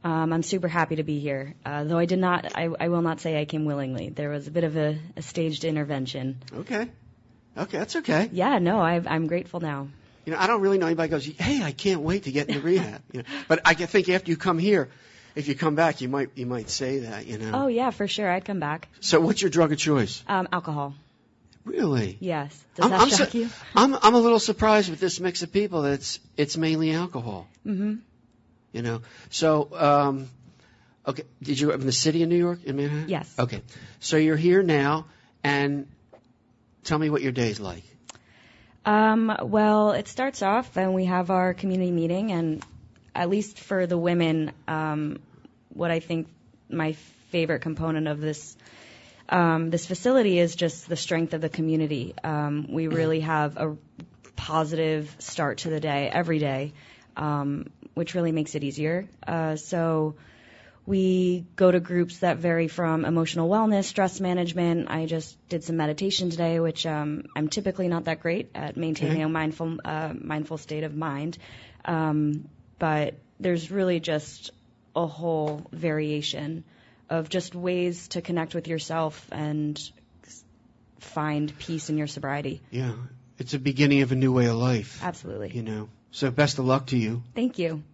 Um, I'm super happy to be here, uh, though I did not. I, I will not say I came willingly. There was a bit of a, a staged intervention. Okay. Okay, that's okay. Yeah, no, I, I'm grateful now. You know, I don't really know anybody who goes, hey, I can't wait to get into rehab. You know, but I can think after you come here, if you come back, you might you might say that. You know. Oh yeah, for sure, I'd come back. So, what's your drug of choice? Um, alcohol. Really? Yes. Does I'm, that I'm shock su- you? I'm I'm a little surprised with this mix of people that it's it's mainly alcohol. Mm-hmm. You know. So, um, okay. Did you grow up in the city of New York, in Manhattan? Yes. Okay. So you're here now, and tell me what your day's like. Um, well, it starts off and we have our community meeting, and at least for the women, um, what I think my favorite component of this um, this facility is just the strength of the community. Um, we really have a positive start to the day every day, um, which really makes it easier. Uh, so we go to groups that vary from emotional wellness, stress management. I just did some meditation today, which um, I'm typically not that great at maintaining Okay. a mindful, uh, mindful state of mind. Um, but there's really just a whole variation of just ways to connect with yourself and find peace in your sobriety. Yeah. It's the beginning of a new way of life. Absolutely. You know. So best of luck to you. Thank you.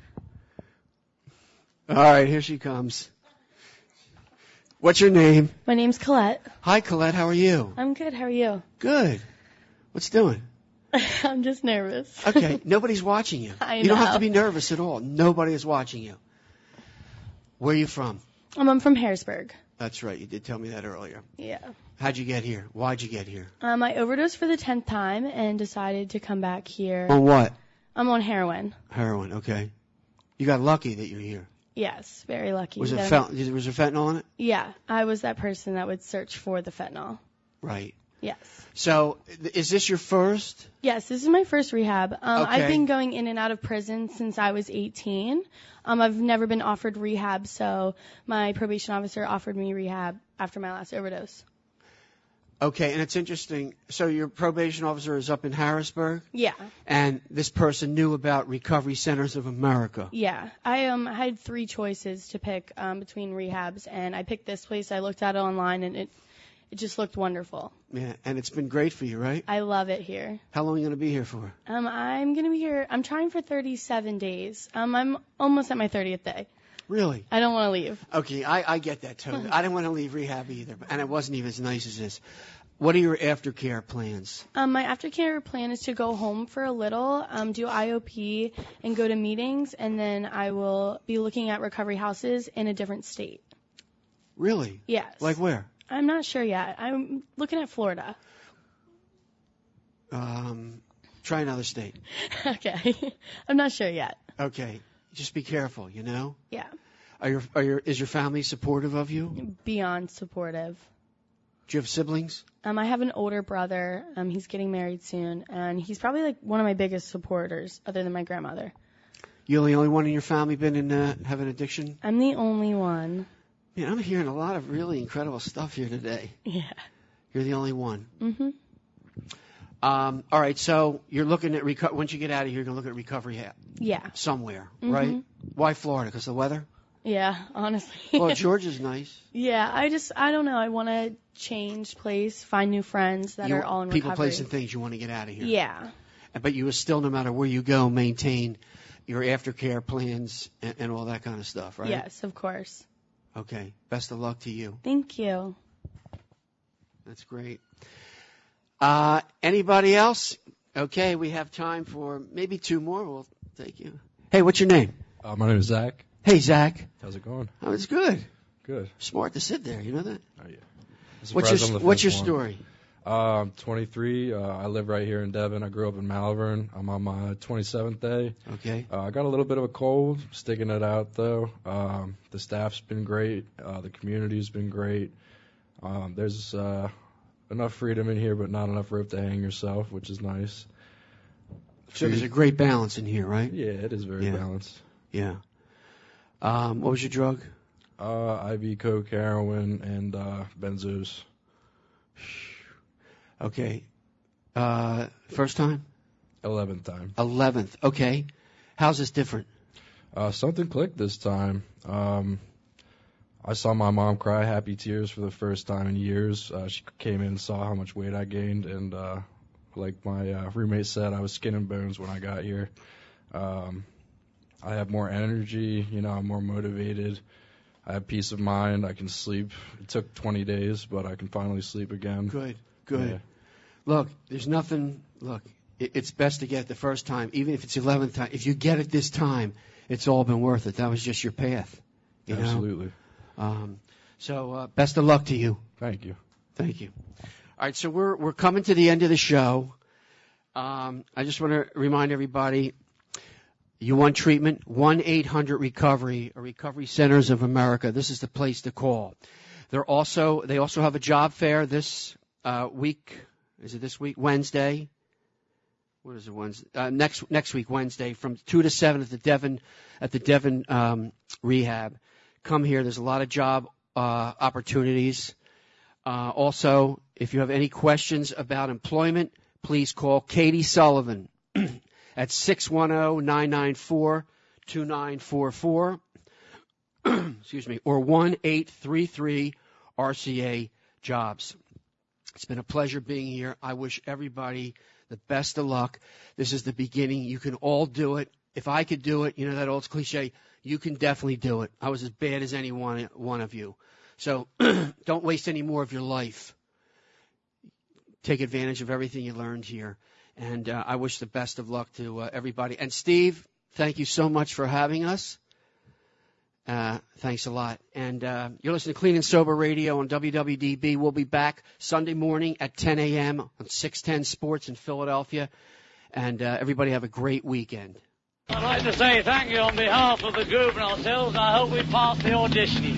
All right, here she comes. What's your name? My name's Colette. Hi, Colette. How are you? I'm good. How are you? Good. What's doing? I'm just nervous. Okay. Nobody's watching you. I You don't have know. to be nervous at all. Nobody is watching you. Where are you from? Um, I'm from Harrisburg. That's right. You did tell me that earlier. Yeah. How'd you get here? Why'd you get here? Um, I overdosed for the tenth time and decided to come back here. On what? I'm on heroin. Heroin. Okay. You got lucky that you're here. Yes, very lucky. Was it that fent- I'm- was there fentanyl in it? Yeah, I was that person that would search for the fentanyl. Right. Yes. So, th- is this your first? Yes, this is my first rehab. Um, Okay. I've been going in and out of prison since I was eighteen. Um, I've never been offered rehab, so my probation officer offered me rehab after my last overdose. Okay, and it's interesting. So your probation officer is up in Harrisburg, Yeah. and this person knew about Recovery Centers of America. Yeah, I um had three choices to pick um, between rehabs, and I picked this place. I looked at it online, and it it just looked wonderful. Yeah, and it's been great for you, right? I love it here. How long are you going to be here for? Um, I'm gonna be here. I'm trying for thirty-seven days. Um, I'm almost at my thirtieth day. Really? I don't want to leave. Okay, I, I get that totally. I didn't want to leave rehab either, and it wasn't even as nice as this. What are your aftercare plans? Um, my aftercare plan is to go home for a little, um, do I O P, and go to meetings, and then I will be looking at recovery houses in a different state. Really? Yes. Like where? I'm not sure yet. I'm looking at Florida. Um, try another state. Okay. I'm not sure yet. Okay, just be careful, you know? Yeah. Are your, are your, is your family supportive of you? Beyond supportive. Do you have siblings? Um, I have an older brother. Um, he's getting married soon, and he's probably like one of my biggest supporters, other than my grandmother. You're the only one in your family been in uh, have an addiction? I'm the only one. Man, I'm hearing a lot of really incredible stuff here today. Yeah. You're the only one. Mhm. Um, all right, so you're looking at reco- once you get out of here, you're gonna look at recovery ha- Yeah. somewhere, Mhm. right? Why Florida? Because the weather? Yeah, honestly. Well, Georgia's nice. Yeah, I just I don't know. I want to change place, find new friends that You- are all in people, recovery. place, and things. You want to get out of here. Yeah. But you will still, no matter where you go, maintain your aftercare plans and, and all that kind of stuff, right? Yes, of course. Okay. Best of luck to you. Thank you. That's great. Uh, anybody else? Okay, we have time for maybe two more. We'll take you. Hey, what's your name? Uh, my name is Zach. Hey, Zach. How's it going? Oh, it's good. Good. Smart to sit there. You know that? Oh, yeah. What's Surprised your I'm the What's your fifth one. story? Uh, I'm twenty-three. Uh, I live right here in Devon. I grew up in Malvern. I'm on my twenty-seventh day. Okay. Uh, I got a little bit of a cold, sticking it out though. Um, the staff's been great. Uh, the community's been great. Um, there's uh, enough freedom in here, but not enough rope to hang yourself, which is nice. So there's a great balance in here, right? Yeah, it is very Yeah. balanced. Yeah. Um, what was your drug? Uh, I V, coke, heroin, and uh, benzos. Okay. Uh, first time? Eleventh time. Eleventh. Okay. How's this different? Uh, something clicked this time. Um, I saw my mom cry happy tears for the first time in years. Uh, she came in and saw how much weight I gained, and uh, like my uh, roommate said, I was skin and bones when I got here. Um, I have more energy, you know, I'm more motivated. I have peace of mind. I can sleep. It took twenty days, but I can finally sleep again. Good, good. Yeah. Look, there's nothing, look, it, it's best to get it the first time, even if it's the eleventh time. If you get it this time, it's all been worth it. That was just your path. You Absolutely. Know? Um, so uh, best of luck to you. Thank you. Thank you. All right, so we're we're coming to the end of the show. Um, I just want to remind everybody, you want treatment, one eight hundred recovery or Recovery Centers of America. This is the place to call. They're also they also have a job fair this uh, week. Is it this week? Wednesday. What is it? Wednesday? Uh, next next week, Wednesday, from two to seven at the Devon at the Devon um, Rehab. Come here. There's a lot of job uh, opportunities. Uh, also, if you have any questions about employment, please call Katie Sullivan at six one zero, nine nine four, two nine four four. Excuse me, or one eight three three R C A jobs. It's been a pleasure being here. I wish everybody the best of luck. This is the beginning. You can all do it. If I could do it, you know that old cliche, you can definitely do it. I was as bad as any one, one of you. So don't waste any more of your life. Take advantage of everything you learned here. And uh, I wish the best of luck to uh, everybody. And Steve, thank you so much for having us. Uh, thanks a lot. And uh, you're listening to Clean and Sober Radio on W W D B. We'll be back Sunday morning at ten a.m. on six ten Sports in Philadelphia. And uh, everybody have a great weekend. I'd like to say thank you on behalf of the group and ourselves. I hope we pass the auditioning.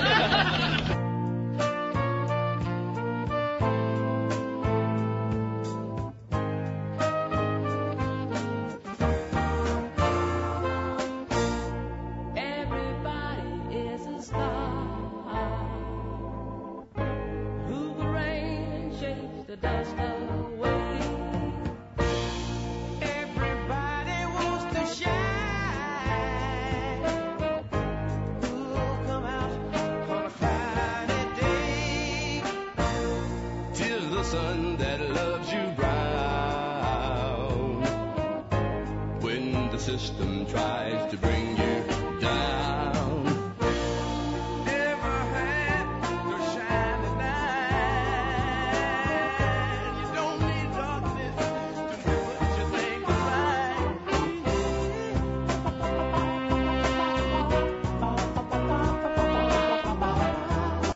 Sun that loves you brown when the system tries to bring you